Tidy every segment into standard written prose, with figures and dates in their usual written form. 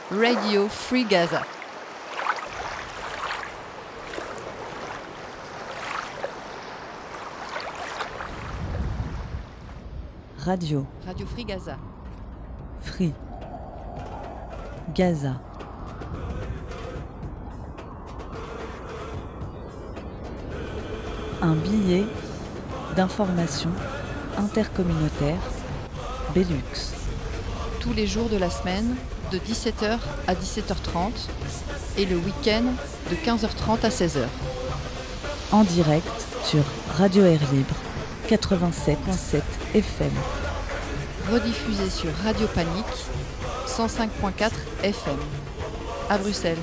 Radio Free Gaza. Radio Free Gaza. Free Gaza. Un billet d'information intercommunautaire Belux. Tous les jours de la semaine, de 17h à 17h30 et le week-end de 15h30 à 16h. En direct sur Radio Air Libre 87.7 FM. Rediffusé sur Radio Panique 105.4 FM. À Bruxelles.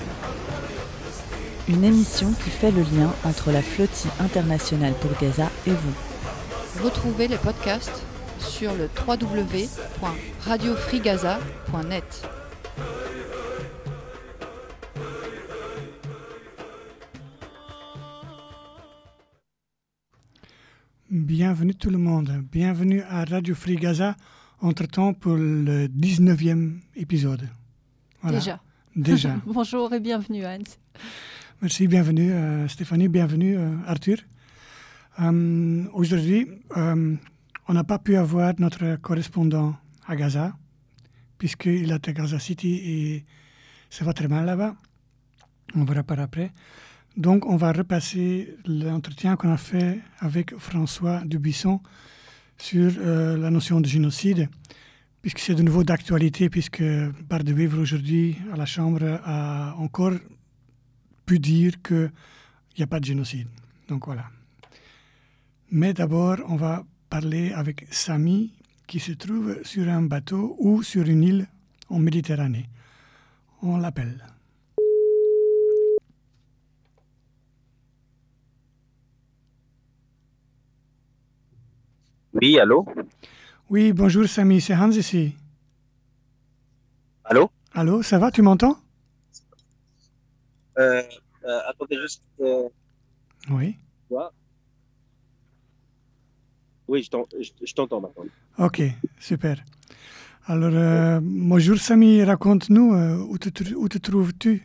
Une émission qui fait le lien entre la flottille internationale pour Gaza et vous. Retrouvez les podcasts sur le www.radiofreegaza.net. Bienvenue tout le monde, bienvenue à Radio Free Gaza, entre-temps pour le 19e épisode. Voilà. Déjà. Bonjour et bienvenue Hans. Merci, bienvenue Stéphanie, bienvenue Arthur. Aujourd'hui, on n'a pas pu avoir notre correspondant à Gaza, puisqu'il est à Gaza City et ça va très mal là-bas. On verra par après. Donc, on va repasser l'entretien qu'on a fait avec François Dubuisson sur la notion de génocide, puisque c'est de nouveau d'actualité, puisque Bar de Wever aujourd'hui à la Chambre a encore pu dire qu'il n'y a pas de génocide. Donc voilà. Mais d'abord, on va parler avec Samy, qui se trouve sur un bateau ou sur une île en Méditerranée. On l'appelle. Oui, allô? Oui, bonjour Samy, c'est Hans ici. Allô? Allô, ça va, tu m'entends? Attendez juste. Oui. Quoi? Oui, je t'entends maintenant. Ok, super. Alors, bonjour Samy, raconte-nous, où te trouves-tu?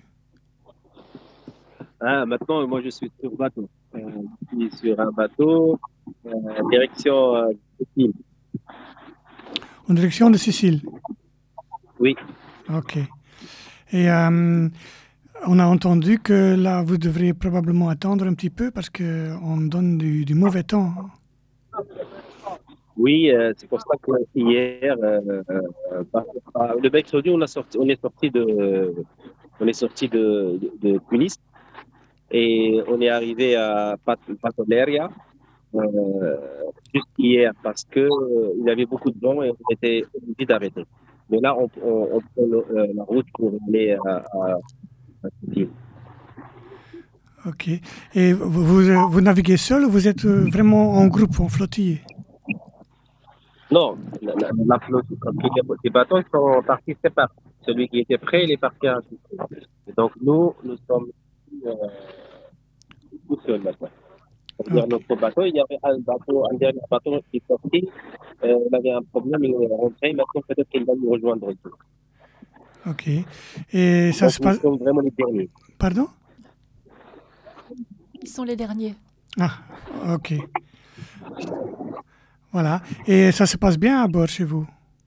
Ah, maintenant, moi, je suis sur bateau. Je suis sur un bateau, direction Sicile. En direction de Sicile? Oui. Ok. Et on a entendu que là, vous devriez probablement attendre un petit peu parce qu'on donne du mauvais temps. Oui, c'est pour ça que hier, le mercredi, on est sorti de Tunis et on est arrivé à Patoleria juste hier parce que il y avait beaucoup de vent et on était obligé d'arrêter. Mais là, on prend la route pour aller à Sicile. Ok. Et vous naviguez seul ou vous êtes vraiment en groupe, en flottille? Non, la flotte, les bateaux ils sont partis séparés. Celui qui était prêt, il est parti à Sicile. Et donc nous sommes tout seuls maintenant. C'est-à-dire notre bateau, il y avait un dernier bateau qui est sorti, il avait un problème, il est rentré, maintenant peut-être qu'il va nous rejoindre aussi. Ok. Et ça donc, se passe... Nous sommes vraiment les derniers. Pardon? Ils sont les derniers. Ah, ok. Voilà. Et ça se passe bien à bord chez vous?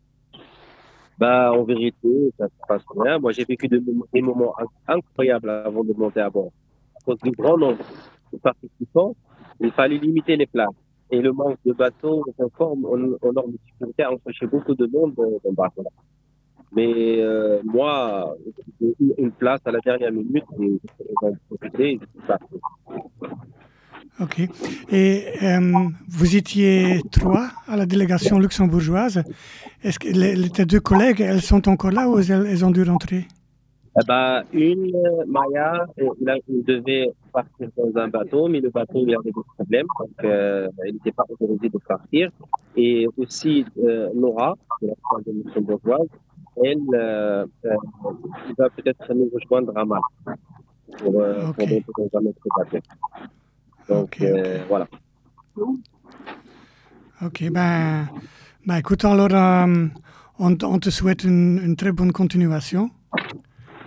En vérité, ça se passe bien. Moi, j'ai vécu des moments incroyables avant de monter à bord. À cause du grand nombre de participants, il fallait limiter les places. Et le manque de bateaux conforme aux normes de sécurité a empêché beaucoup de monde de bateau. Mais moi, j'ai eu une place à la dernière minute et j'en ai profité et je suis parti. Ok. Et vous étiez 3 à la délégation luxembourgeoise. Est-ce que tes 2 collègues, elles sont encore là ou elles ont dû rentrer? Maya, il devait partir dans un bateau, mais le bateau il avait des problèmes, donc il n'était pas autorisé de partir. Et aussi Laura, de la troisième luxembourgeoise, elle va peut-être nous rejoindre à Malte pour monter dans un autre bateau. Donc voilà. Ok, écoute, alors on te souhaite une très bonne continuation.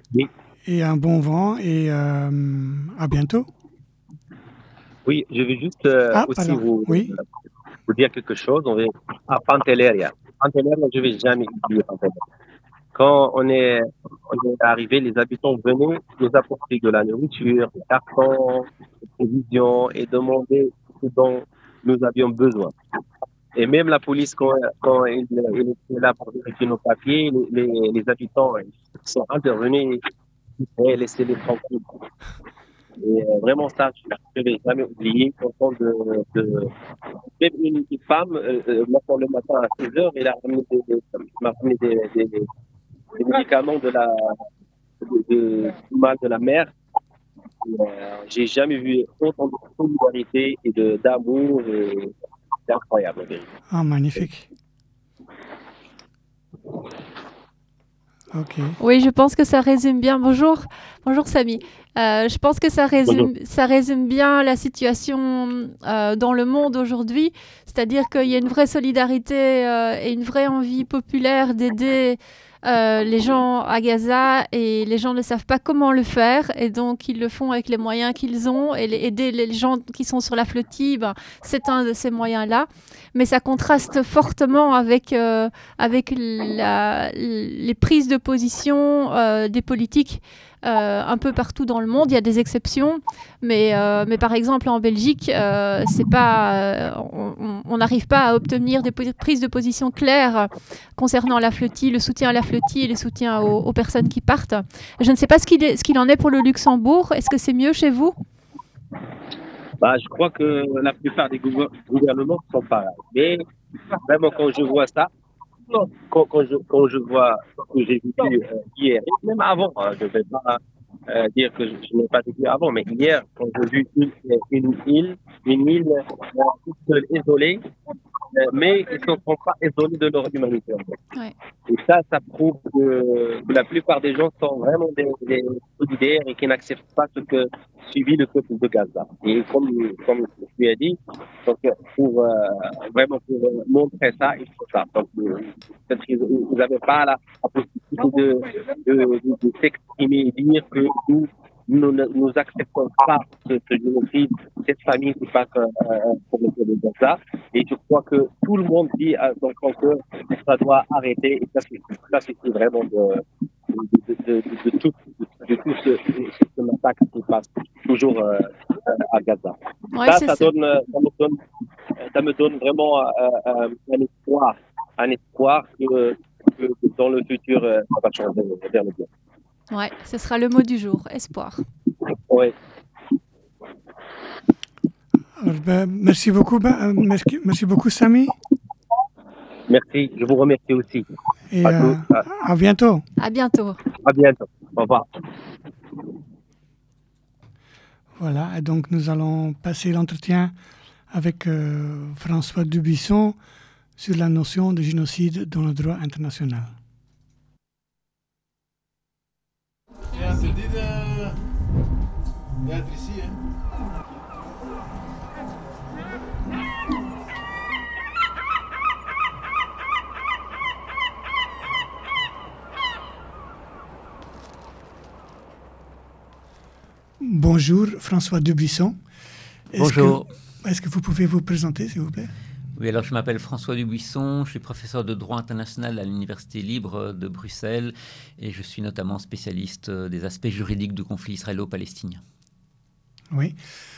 Oui. Et un bon vent et à bientôt. Oui, je vais juste aussi Pardon. Oui. vous dire quelque chose. On va à Pantelleria. Pantelleria, je ne vais jamais oublier Pantelleria. Quand on est arrivé, les habitants venaient nous apporter de la nourriture, des cartons, des provisions et demander ce dont nous avions besoin. Et même la police, quand il était là pour vérifier nos papiers, les habitants ils sont intervenus et laisser-les tranquilles. Et vraiment, ça, je ne vais jamais oublier. Même une femme, le matin à 6 heures, elle m'a ramené des médicaments du mal de la mer. J'ai jamais vu autant de solidarité et d'amour. C'est incroyable. Ah, magnifique. Ok. Oui, je pense que ça résume bien. Bonjour Samy. Je pense que ça résume bien la situation dans le monde aujourd'hui. C'est-à-dire qu'il y a une vraie solidarité et une vraie envie populaire d'aider les gens à Gaza, et les gens ne savent pas comment le faire, et donc ils le font avec les moyens qu'ils ont, et aider les gens qui sont sur la flottille, c'est un de ces moyens-là. Mais ça contraste fortement avec les prises de position des politiques un peu partout dans le monde. Il y a des exceptions, mais par exemple en Belgique, c'est pas, on n'arrive pas à obtenir des prises de position claires concernant la flottille, le soutien à la flottille et le soutien aux personnes qui partent. Je ne sais pas ce qu'il en est pour le Luxembourg. Est-ce que c'est mieux chez vous ? Je crois que la plupart des gouvernements sont pareils. Mais vraiment, quand je vois ça, quand je vois ce que j'ai vécu hier, et même avant, je ne vais pas dire que je n'ai pas vécu avant, mais hier, quand j'ai vu une île toute seule, isolée, mais ils ne sont pas isolés de leur humanité. Ouais. Et ça prouve que la plupart des gens sont vraiment des solidaires et qui n'acceptent pas ce que subit le peuple de Gaza. Et comme tu as dit, donc vraiment pour montrer ça, il faut ça. Donc vous n'avez pas la possibilité de s'exprimer et dire que nous acceptons pas ce génocide, cette famille qui passe pour le peuple de Gaza. Et je crois que tout le monde dit à son cœur que ça doit arrêter. Et ça c'est vraiment de tout ce massacre qui passe toujours à Gaza. Ouais, Ça me donne vraiment un espoir que dans le futur, ça va changer vers le bien. Ouais, ce sera le mot du jour, espoir. Oui. Merci beaucoup, merci beaucoup, Samy. Merci, je vous remercie aussi. Et à bientôt. À bientôt. À bientôt. Au revoir. Voilà, et donc nous allons passer l'entretien avec François Dubuisson sur la notion de génocide dans le droit international. C'est interdit d'être ici. Hein. Bonjour, François Dubuisson. Bonjour. Est-ce que vous pouvez vous présenter, s'il vous plaît ? Oui, alors je m'appelle François Dubuisson, je suis professeur de droit international à l'Université libre de Bruxelles et je suis notamment spécialiste des aspects juridiques du conflit israélo-palestinien. Oui.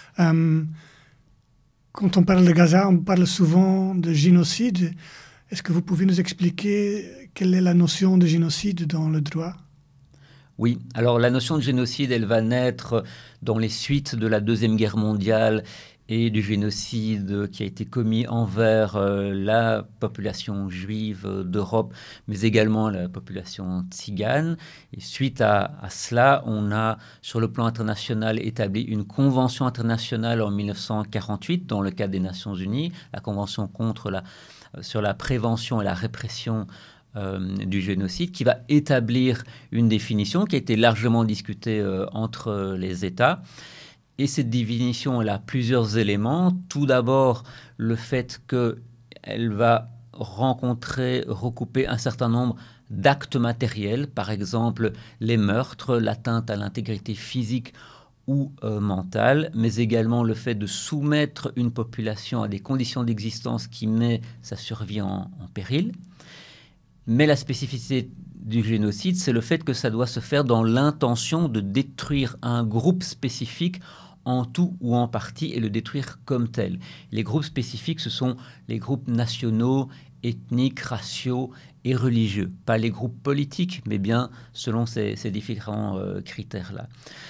Quand on parle de Gaza, on parle souvent de génocide. Est-ce que vous pouvez nous expliquer quelle est la notion de génocide dans le droit ? Oui, alors la notion de génocide, elle va naître dans les suites de la Deuxième Guerre mondiale et du génocide qui a été commis envers la population juive d'Europe, mais également la population tzigane. Et suite à cela, on a, sur le plan international, établi une convention internationale en 1948, dans le cadre des Nations Unies, la convention sur la prévention et la répression du génocide, qui va établir une définition qui a été largement discutée entre les États. Et cette définition, elle a plusieurs éléments. Tout d'abord, le fait qu'elle va recouper un certain nombre d'actes matériels, par exemple les meurtres, l'atteinte à l'intégrité physique ou mentale, mais également le fait de soumettre une population à des conditions d'existence qui met sa survie en péril. Mais la spécificité du génocide, c'est le fait que ça doit se faire dans l'intention de détruire un groupe spécifique en tout ou en partie et le détruire comme tel. Les groupes spécifiques, ce sont les groupes nationaux, ethniques, raciaux et religieux. Pas les groupes politiques, mais bien selon ces différents critères-là.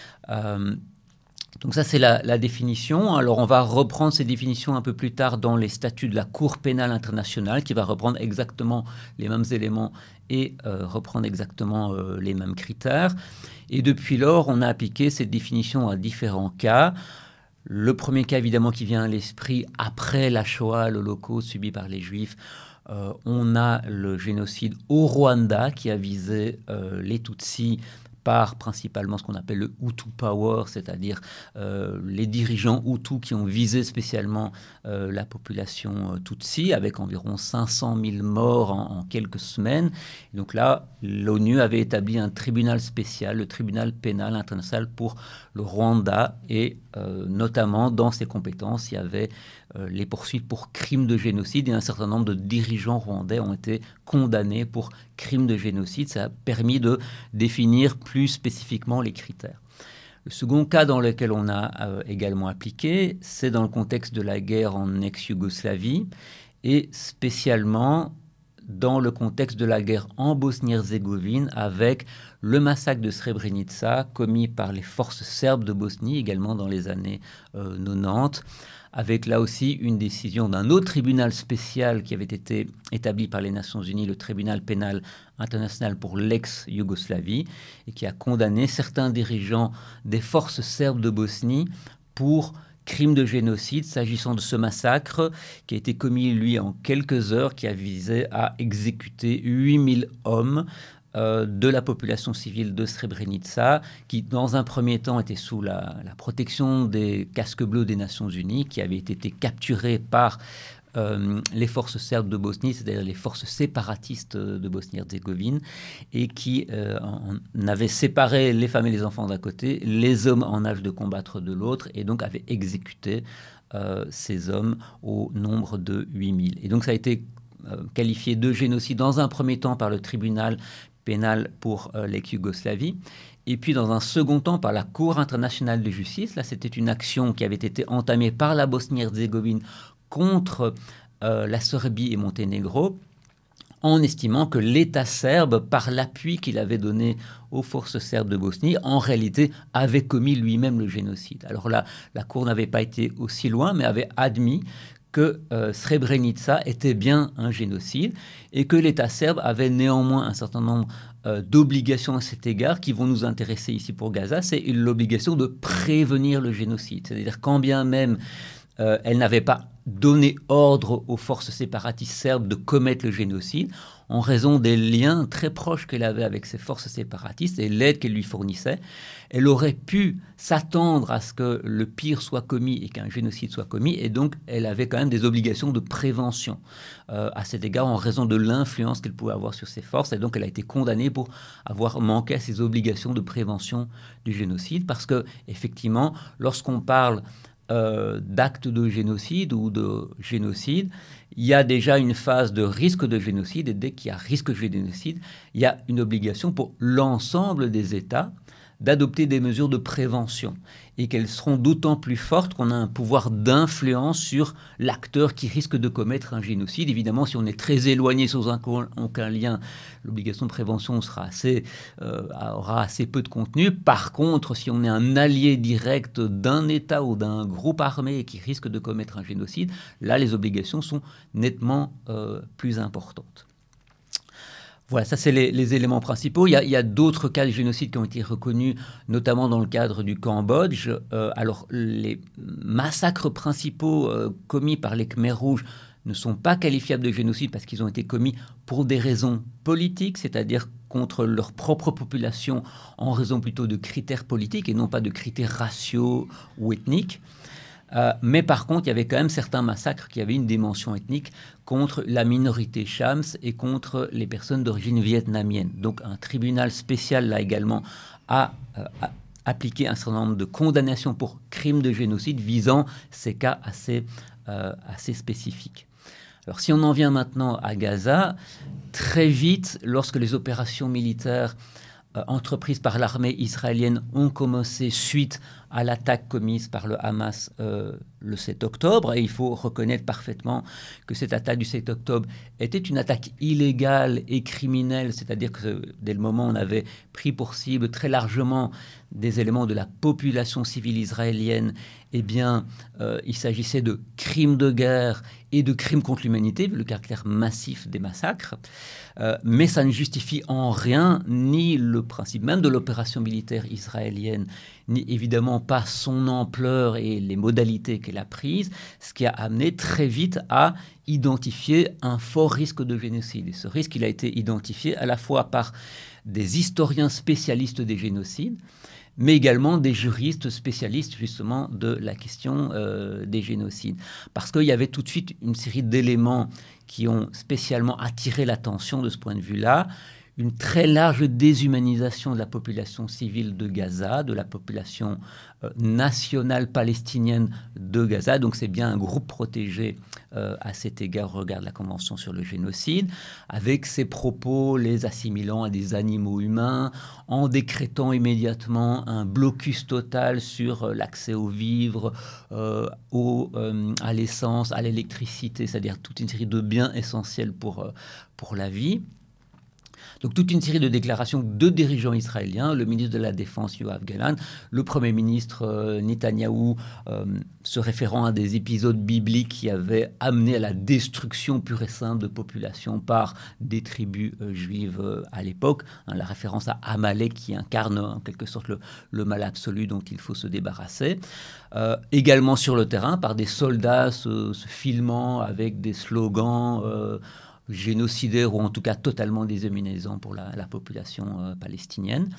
Donc ça, c'est la définition. Alors, on va reprendre ces définitions un peu plus tard dans les statuts de la Cour pénale internationale, qui va reprendre exactement les mêmes éléments et reprendre exactement les mêmes critères. Et depuis lors, on a appliqué ces définitions à différents cas. Le premier cas, évidemment, qui vient à l'esprit, après la Shoah, l'Holocauste subi par les Juifs, on a le génocide au Rwanda qui a visé les Tutsis par principalement ce qu'on appelle le Hutu Power, c'est-à-dire les dirigeants Hutus qui ont visé spécialement la population Tutsi, avec environ 500 000 morts en quelques semaines. Et donc là, l'ONU avait établi un tribunal spécial, le tribunal pénal international pour le Rwanda, et notamment dans ses compétences, il y avait les poursuites pour crimes de génocide, et un certain nombre de dirigeants rwandais ont été condamnés pour crimes de génocide. Ça a permis de définir plus spécifiquement les critères. Le second cas dans lequel on a également appliqué, c'est dans le contexte de la guerre en ex-Yougoslavie, et spécialement dans le contexte de la guerre en Bosnie-Herzégovine, avec le massacre de Srebrenica commis par les forces serbes de Bosnie, également dans les années 90, avec là aussi une décision d'un autre tribunal spécial qui avait été établi par les Nations Unies, le tribunal pénal international pour l'ex-Yougoslavie, et qui a condamné certains dirigeants des forces serbes de Bosnie pour crimes de génocide, s'agissant de ce massacre qui a été commis, lui, en quelques heures, qui a visé à exécuter 8000 hommes de la population civile de Srebrenica, qui, dans un premier temps, était sous la protection des casques bleus des Nations Unies, qui avaient été capturés par les forces serbes de Bosnie, c'est-à-dire les forces séparatistes de Bosnie-Herzégovine, et qui en avaient séparé les femmes et les enfants d'un côté, les hommes en âge de combattre de l'autre, et donc avaient exécuté ces hommes au nombre de 8000. Et donc ça a été qualifié de génocide dans un premier temps par le tribunal pénal pour l'ex-Yougoslavie, et puis dans un second temps par la Cour internationale de justice. Là, c'était une action qui avait été entamée par la Bosnie-Herzégovine contre la Serbie et Monténégro, en estimant que l'État serbe, par l'appui qu'il avait donné aux forces serbes de Bosnie, en réalité avait commis lui-même le génocide. Alors là, la Cour n'avait pas été aussi loin, mais avait admis que Srebrenica était bien un génocide, et que l'État serbe avait néanmoins un certain nombre d'obligations à cet égard qui vont nous intéresser ici pour Gaza. C'est l'obligation de prévenir le génocide. C'est-à-dire, quand bien même elle n'avait pas donné ordre aux forces séparatistes serbes de commettre le génocide, en raison des liens très proches qu'elle avait avec ces forces séparatistes et l'aide qu'elle lui fournissait, elle aurait pu s'attendre à ce que le pire soit commis et qu'un génocide soit commis, et donc elle avait quand même des obligations de prévention à cet égard, en raison de l'influence qu'elle pouvait avoir sur ces forces, et donc elle a été condamnée pour avoir manqué à ses obligations de prévention du génocide, parce que effectivement, lorsqu'on parle d'actes de génocide ou de génocide, il y a déjà une phase de risque de génocide, et dès qu'il y a risque de génocide, il y a une obligation pour l'ensemble des États d'adopter des mesures de prévention, et qu'elles seront d'autant plus fortes qu'on a un pouvoir d'influence sur l'acteur qui risque de commettre un génocide. Évidemment, si on est très éloigné sans aucun lien, l'obligation de prévention aura assez peu de contenu. Par contre, si on est un allié direct d'un État ou d'un groupe armé qui risque de commettre un génocide, là, les obligations sont nettement plus importantes. Voilà, ça c'est les éléments principaux. Il y a d'autres cas de génocide qui ont été reconnus, notamment dans le cadre du Cambodge. Alors, les massacres principaux commis par les Khmers rouges ne sont pas qualifiables de génocide parce qu'ils ont été commis pour des raisons politiques, c'est-à-dire contre leur propre population, en raison plutôt de critères politiques et non pas de critères raciaux ou ethniques. Mais par contre, il y avait quand même certains massacres qui avaient une dimension ethnique contre la minorité Shams et contre les personnes d'origine vietnamienne. Donc un tribunal spécial, là également, a appliqué un certain nombre de condamnations pour crimes de génocide visant ces cas assez spécifiques. Alors si on en vient maintenant à Gaza, très vite, lorsque les opérations militaires entreprises par l'armée israélienne ont commencé suite à l'attaque commise par le Hamas le 7 octobre. Et il faut reconnaître parfaitement que cette attaque du 7 octobre était une attaque illégale et criminelle, c'est-à-dire que dès le moment où on avait pris pour cible très largement des éléments de la population civile israélienne, eh bien, il s'agissait de crimes de guerre et de crimes contre l'humanité, vu le caractère massif des massacres. Mais ça ne justifie en rien ni le principe même de l'opération militaire israélienne, ni évidemment pas son ampleur et les modalités qu'elle a prises, ce qui a amené très vite à identifier un fort risque de génocide. Et ce risque, il a été identifié à la fois par des historiens spécialistes des génocides, mais également des juristes spécialistes justement de la question des génocides. Parce qu'il y avait tout de suite une série d'éléments qui ont spécialement attiré l'attention de ce point de vue-là. Une très large déshumanisation de la population civile de Gaza, de la population nationale palestinienne de Gaza. Donc c'est bien un groupe protégé à cet égard au regard de la Convention sur le génocide, avec ses propos les assimilant à des animaux humains, en décrétant immédiatement un blocus total sur l'accès aux vivres, à l'essence, à l'électricité, c'est-à-dire toute une série de biens essentiels pour la vie. Donc toute une série de déclarations de dirigeants israéliens, le ministre de la Défense Yoav Gallant, le Premier ministre Netanyahou, se référant à des épisodes bibliques qui avaient amené à la destruction pure et simple de populations par des tribus juives à l'époque. La référence à Amalek qui incarne en quelque sorte le mal absolu dont il faut se débarrasser. Également sur le terrain par des soldats se filmant avec des slogans génocidaires ou en tout cas totalement déshumanisants pour la population palestinienne.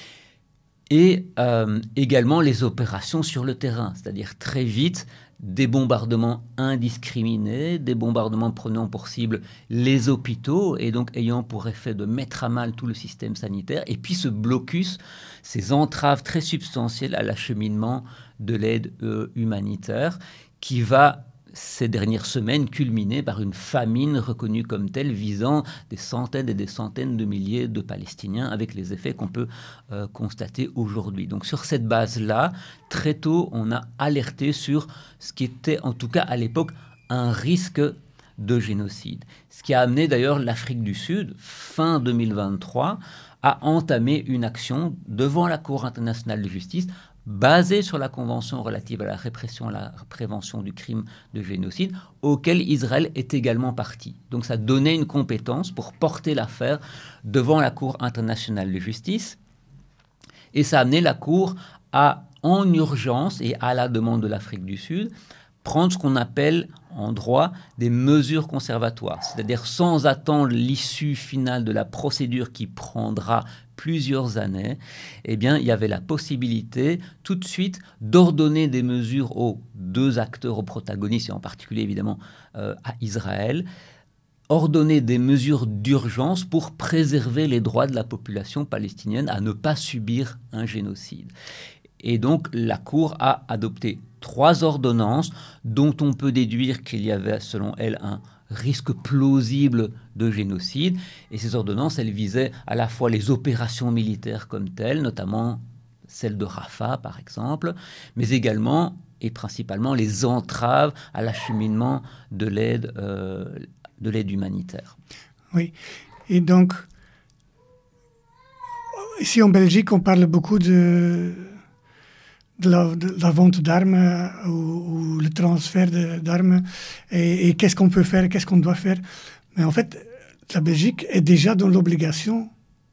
Et également les opérations sur le terrain, c'est-à-dire très vite des bombardements indiscriminés, des bombardements prenant pour cible les hôpitaux et donc ayant pour effet de mettre à mal tout le système sanitaire, et puis ce blocus, ces entraves très substantielles à l'acheminement de l'aide humanitaire qui va ces dernières semaines culminées par une famine reconnue comme telle visant des centaines et des centaines de milliers de Palestiniens avec les effets qu'on peut constater aujourd'hui. Donc sur cette base-là, très tôt, on a alerté sur ce qui était en tout cas à l'époque un risque de génocide. Ce qui a amené d'ailleurs l'Afrique du Sud, fin 2023, à entamer une action devant la Cour internationale de justice basée sur la Convention relative à la répression et à la prévention du crime de génocide, auquel Israël est également partie. Donc ça donnait une compétence pour porter l'affaire devant la Cour internationale de justice, et ça a amené la Cour à, en urgence et à la demande de l'Afrique du Sud, prendre ce qu'on appelle en droit des mesures conservatoires, c'est-à-dire sans attendre l'issue finale de la procédure qui prendra plusieurs années, eh bien, il y avait la possibilité tout de suite d'ordonner des mesures aux deux acteurs, aux protagonistes, et en particulier évidemment à Israël, ordonner des mesures d'urgence pour préserver les droits de la population palestinienne à ne pas subir un génocide. Et donc, la Cour a adopté 3 ordonnances dont on peut déduire qu'il y avait, selon elle, un risque plausible de génocide. Et ces ordonnances, elles visaient à la fois les opérations militaires comme telles, notamment celle de Rafah, par exemple, mais également et principalement les entraves à l'acheminement de l'aide humanitaire. Oui, et donc, ici en Belgique, on parle beaucoup de la vente d'armes ou le transfert d'armes et qu'est-ce qu'on peut faire, qu'est-ce qu'on doit faire. Mais en fait, la Belgique est déjà dans l'obligation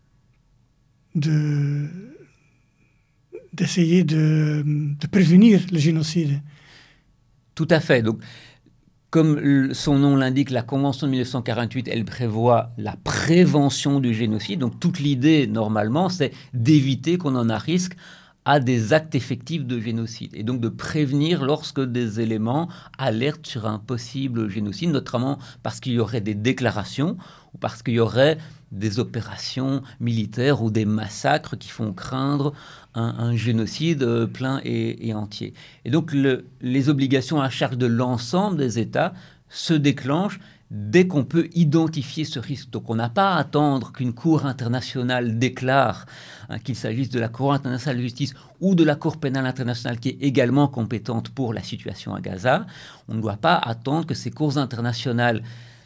d'essayer de prévenir le génocide. Tout à fait. Donc, comme son nom l'indique, la Convention de 1948, elle prévoit la prévention du génocide. Donc, toute l'idée, normalement, c'est d'éviter qu'on en arrive à des actes effectifs de génocide, et donc de prévenir lorsque des éléments alertent sur un possible génocide, notamment parce qu'il y aurait des déclarations ou parce qu'il y aurait des opérations militaires ou des massacres qui font craindre un génocide plein et entier. Et donc les obligations à charge de l'ensemble des États se déclenchent dès qu'on peut identifier ce risque. Donc on n'a pas à attendre qu'une cour internationale déclare, qu'il s'agisse de la Cour internationale de justice ou de la Cour pénale internationale qui est également compétente pour la situation à Gaza. On ne doit pas attendre que ces cours internationales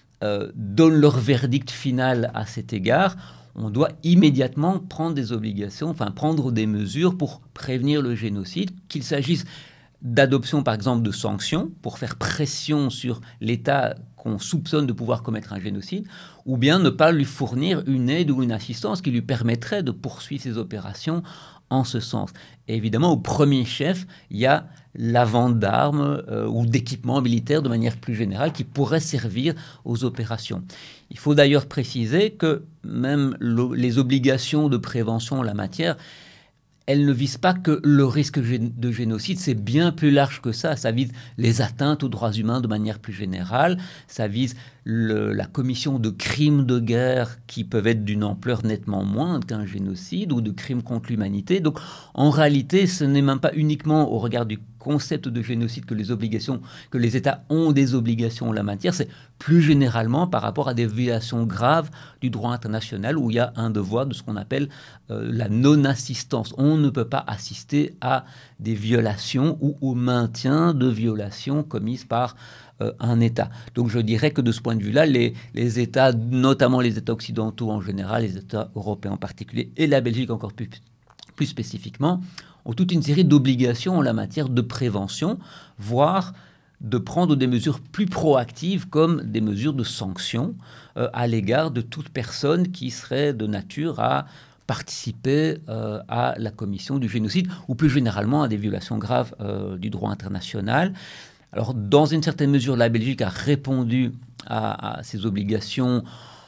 donnent leur verdict final à cet égard. On doit immédiatement prendre des obligations, prendre des mesures pour prévenir le génocide, qu'il s'agisse d'adoption, par exemple, de sanctions pour faire pression sur l'État qu'on soupçonne de pouvoir commettre un génocide, ou bien ne pas lui fournir une aide ou une assistance qui lui permettrait de poursuivre ses opérations en ce sens. Et évidemment, au premier chef, il y a la vente d'armes ou d'équipements militaires de manière plus générale qui pourraient servir aux opérations. Il faut d'ailleurs préciser que même les obligations de prévention en la matière, elles ne visent pas que le risque de génocide, c'est bien plus large que ça. Ça vise les atteintes aux droits humains de manière plus générale, ça vise la commission de crimes de guerre qui peuvent être d'une ampleur nettement moindre qu'un génocide ou de crimes contre l'humanité. Donc en réalité, ce n'est même pas uniquement au regard du concept de génocide que les États ont des obligations en la matière, c'est plus généralement par rapport à des violations graves du droit international où il y a un devoir de ce qu'on appelle la non-assistance. On ne peut pas assister à des violations ou au maintien de violations commises par un État. Donc je dirais que de ce point de vue-là, les États, notamment les États occidentaux en général, les États européens en particulier, et la Belgique encore plus spécifiquement, ont toute une série d'obligations en la matière de prévention, voire de prendre des mesures plus proactives comme des mesures de sanction à l'égard de toute personne qui serait de nature à participer à la commission du génocide ou plus généralement à des violations graves du droit international. Alors, dans une certaine mesure, la Belgique a répondu à ces obligations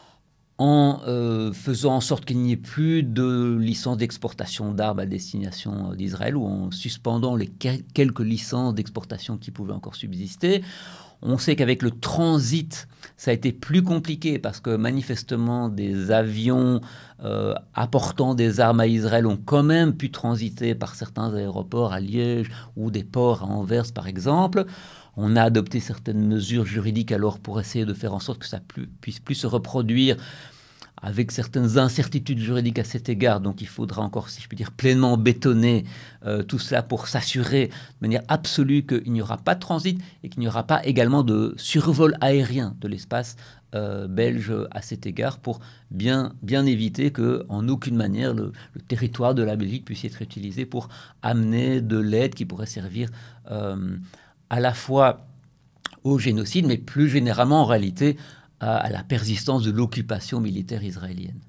en faisant en sorte qu'il n'y ait plus de licences d'exportation d'armes à destination d'Israël ou en suspendant les quelques licences d'exportation qui pouvaient encore subsister. On sait qu'avec le transit, ça a été plus compliqué parce que manifestement des avions apportant des armes à Israël ont quand même pu transiter par certains aéroports à Liège ou des ports à Anvers par exemple. On a adopté certaines mesures juridiques alors pour essayer de faire en sorte que ça puisse plus se reproduire avec certaines incertitudes juridiques à cet égard. Donc il faudra encore, si je puis dire, pleinement bétonner tout cela pour s'assurer de manière absolue qu'il n'y aura pas de transit et qu'il n'y aura pas également de survol aérien de l'espace belge à cet égard pour bien éviter qu'en aucune manière le territoire de la Belgique puisse être utilisé pour amener de l'aide qui pourrait servir à la fois au génocide, mais plus généralement en réalité à la persistance de l'occupation militaire israélienne.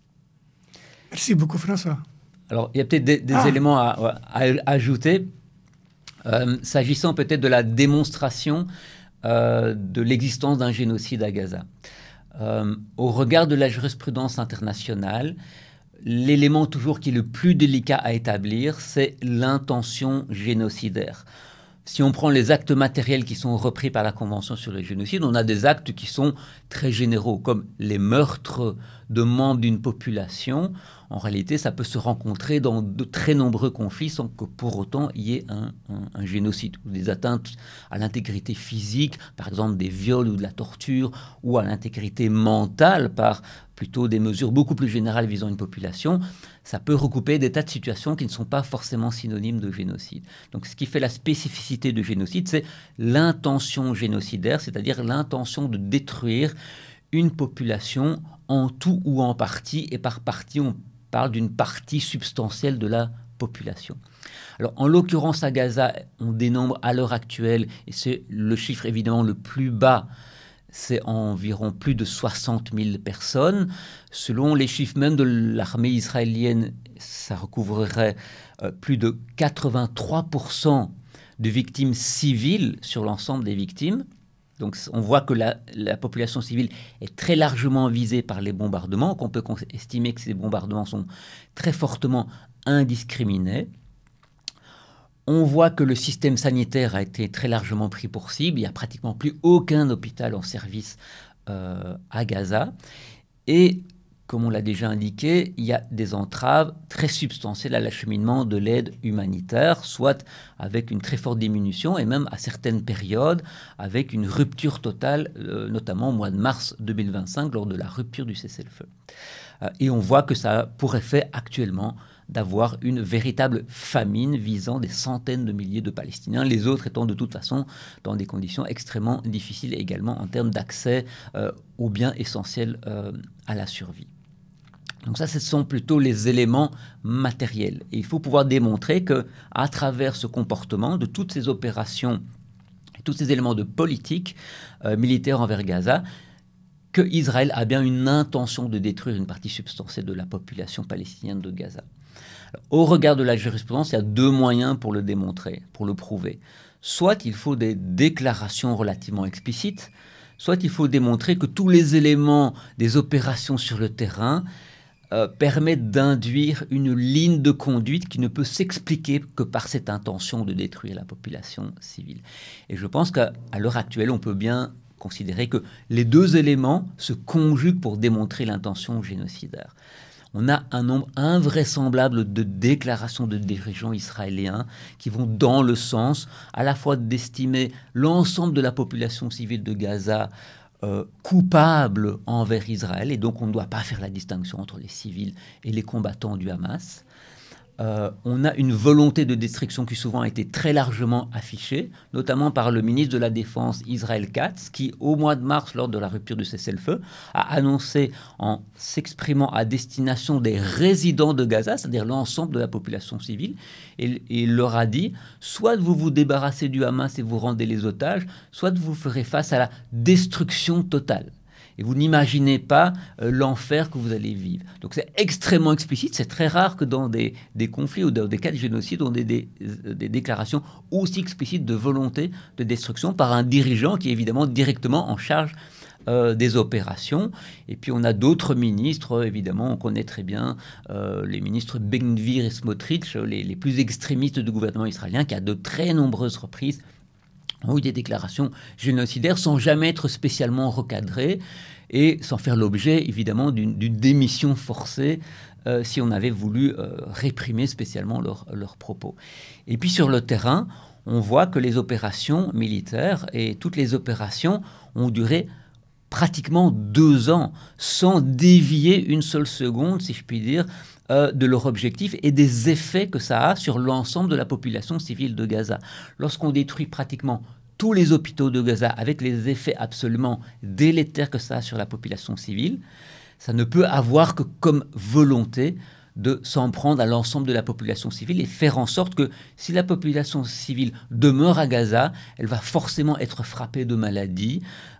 Merci beaucoup François. Alors il y a peut-être des éléments à ajouter, s'agissant peut-être de la démonstration de l'existence d'un génocide à Gaza. Au regard de la jurisprudence internationale, l'élément toujours qui est le plus délicat à établir, c'est l'intention génocidaire. Si on prend les actes matériels qui sont repris par la Convention sur le génocide, on a des actes qui sont très généraux, comme les meurtres de membres d'une population. En réalité, ça peut se rencontrer dans de très nombreux conflits sans que pour autant il y ait un génocide, ou des atteintes à l'intégrité physique, par exemple des viols ou de la torture, ou à l'intégrité mentale par plutôt des mesures beaucoup plus générales visant une population. Ça peut recouper des tas de situations qui ne sont pas forcément synonymes de génocide. Donc ce qui fait la spécificité du génocide, c'est l'intention génocidaire, c'est-à-dire l'intention de détruire une population en tout ou en partie, et par partie, on parle d'une partie substantielle de la population. Alors, en l'occurrence, à Gaza, on dénombre à l'heure actuelle, et c'est le chiffre évidemment le plus bas, c'est environ plus de 60 000 personnes. Selon les chiffres même de l'armée israélienne, ça recouvrerait plus de 83% de victimes civiles sur l'ensemble des victimes. Donc on voit que la population civile est très largement visée par les bombardements, qu'on peut estimer que ces bombardements sont très fortement indiscriminés. On voit que le système sanitaire a été très largement pris pour cible. Il n'y a pratiquement plus aucun hôpital en service à Gaza. Et comme on l'a déjà indiqué, il y a des entraves très substantielles à l'acheminement de l'aide humanitaire, soit avec une très forte diminution et même à certaines périodes avec une rupture totale, notamment au mois de mars 2025 lors de la rupture du cessez-le-feu. Et on voit que ça a pour effet actuellement d'avoir une véritable famine visant des centaines de milliers de Palestiniens, les autres étant de toute façon dans des conditions extrêmement difficiles également en termes d'accès aux biens essentiels à la survie. Donc ça, ce sont plutôt les éléments matériels. Et il faut pouvoir démontrer qu'à travers ce comportement de toutes ces opérations, tous ces éléments de politique militaire envers Gaza, que Israël a bien une intention de détruire une partie substantielle de la population palestinienne de Gaza. Au regard de la jurisprudence, il y a deux moyens pour le démontrer, pour le prouver. Soit il faut des déclarations relativement explicites, soit il faut démontrer que tous les éléments des opérations sur le terrain permettent d'induire une ligne de conduite qui ne peut s'expliquer que par cette intention de détruire la population civile. Et je pense qu'à l'heure actuelle, on peut bien considérer que les deux éléments se conjuguent pour démontrer l'intention génocidaire. On a un nombre invraisemblable de déclarations de dirigeants israéliens qui vont dans le sens à la fois d'estimer l'ensemble de la population civile de Gaza coupable envers Israël, et donc on ne doit pas faire la distinction entre les civils et les combattants du Hamas. On a une volonté de destruction qui souvent a été très largement affichée, notamment par le ministre de la Défense Israël Katz, qui au mois de mars, lors de la rupture du cessez-le-feu, a annoncé en s'exprimant à destination des résidents de Gaza, c'est-à-dire l'ensemble de la population civile, et il leur a dit, soit vous vous débarrassez du Hamas et vous rendez les otages, soit vous ferez face à la destruction totale. Et vous n'imaginez pas l'enfer que vous allez vivre. Donc c'est extrêmement explicite. C'est très rare que dans des conflits ou dans des cas de génocide, on ait des déclarations aussi explicites de volonté de destruction par un dirigeant qui est évidemment directement en charge des opérations. Et puis on a d'autres ministres, évidemment, on connaît très bien les ministres Ben Gvir et Smotrich, les plus extrémistes du gouvernement israélien, qui à de très nombreuses reprises ont eu des déclarations génocidaires sans jamais être spécialement recadrées et sans faire l'objet, évidemment, d'une démission forcée si on avait voulu réprimer spécialement leurs propos. Et puis sur le terrain, on voit que les opérations militaires et toutes les opérations ont duré pratiquement 2 ans sans dévier une seule seconde, si je puis dire, de leur objectif et des effets que ça a sur l'ensemble de la population civile de Gaza. Lorsqu'on détruit pratiquement tous les hôpitaux de Gaza avec les effets absolument délétères que ça a sur la population civile, ça ne peut avoir que comme volonté de s'en prendre à l'ensemble de la population civile et faire en sorte que si la population civile demeure à Gaza, elle va forcément être frappée de maladies,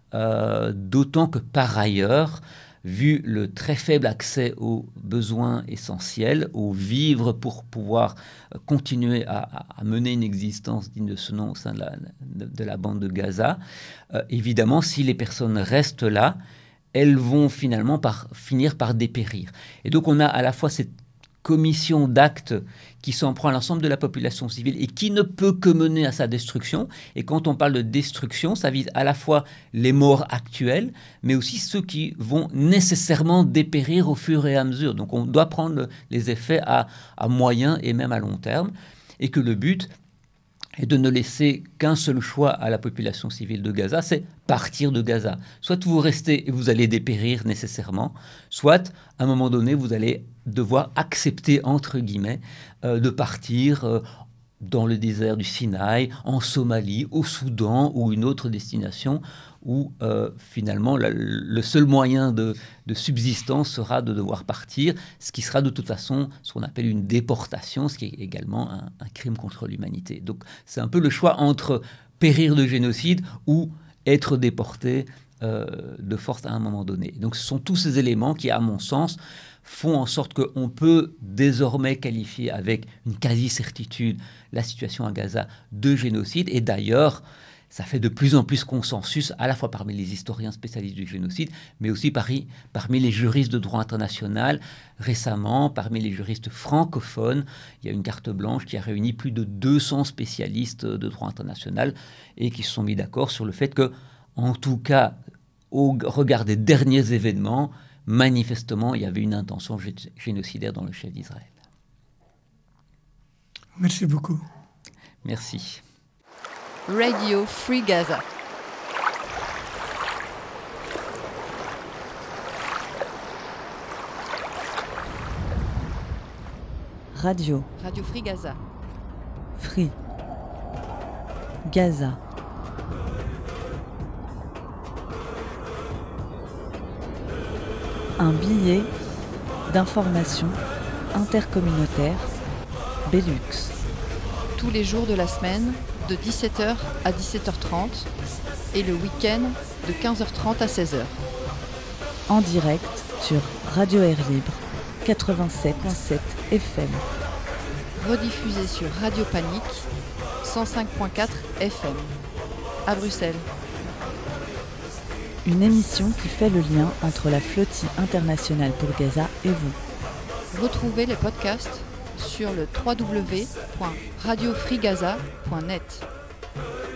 d'autant que par ailleurs, vu le très faible accès aux besoins essentiels, aux vivres pour pouvoir continuer à mener une existence digne de ce nom au sein de la bande de Gaza, évidemment, si les personnes restent là, elles vont finalement finir par dépérir. Et donc on a à la fois cette commission d'actes qui s'en prend à l'ensemble de la population civile et qui ne peut que mener à sa destruction. Et quand on parle de destruction, ça vise à la fois les morts actuels, mais aussi ceux qui vont nécessairement dépérir au fur et à mesure. Donc on doit prendre les effets à moyen et même à long terme, et que le but est de ne laisser qu'un seul choix à la population civile de Gaza, c'est partir de Gaza. Soit vous restez et vous allez dépérir nécessairement, soit à un moment donné, vous allez devoir accepter, entre guillemets, de partir dans le désert du Sinaï, en Somalie, au Soudan ou une autre destination où finalement le seul moyen de subsistance sera de devoir partir, ce qui sera de toute façon ce qu'on appelle une déportation, ce qui est également un crime contre l'humanité. Donc c'est un peu le choix entre périr de génocide ou être déporté de force à un moment donné. Donc ce sont tous ces éléments qui, à mon sens, font en sorte qu'on peut désormais qualifier avec une quasi-certitude la situation à Gaza de génocide. Et d'ailleurs, ça fait de plus en plus consensus, à la fois parmi les historiens spécialistes du génocide, mais aussi parmi les juristes de droit international. Récemment, parmi les juristes francophones, il y a une carte blanche qui a réuni plus de 200 spécialistes de droit international et qui se sont mis d'accord sur le fait que, en tout cas, au regard des derniers événements, manifestement, il y avait une intention génocidaire dans le chef d'Israël. Merci beaucoup. Merci. Radio Free Gaza. Radio Free Gaza. Free Gaza. Un billet d'information intercommunautaire Belux. Tous les jours de la semaine, de 17h à 17h30 et le week-end de 15h30 à 16h. En direct sur Radio Air Libre 87.7 FM. Rediffusé sur Radio Panique 105.4 FM à Bruxelles. Une émission qui fait le lien entre la flottille internationale pour Gaza et vous. Retrouvez les podcasts sur le www.radiofreegaza.net.